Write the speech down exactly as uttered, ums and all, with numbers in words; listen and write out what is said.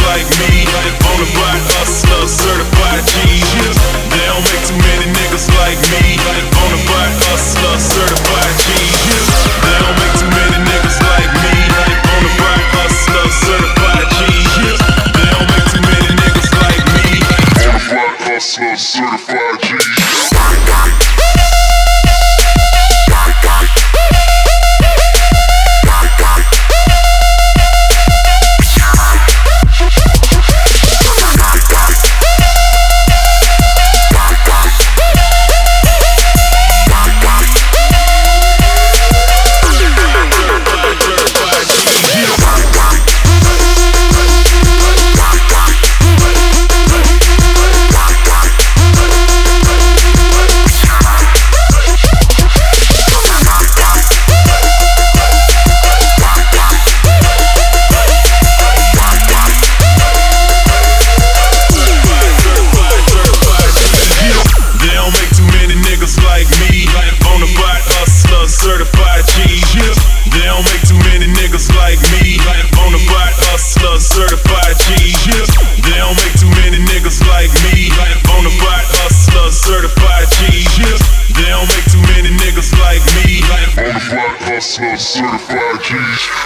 like me. Bonafide hustler, certified G's. They don't make too many niggas like me. Bonafide hustler, certified G's. They don't make too many niggas like me. Bonafide hustler, certified G's. They don't make too many niggas like me. Bonafide hustler, certified G's. Certified G's. They don't make too many niggas like me. Bonafide hustler, certified G's. They don't make too many niggas like me. Bonafide hustler, certified G's. They don't make too many niggas like me. Bonafide hustler, certified G's.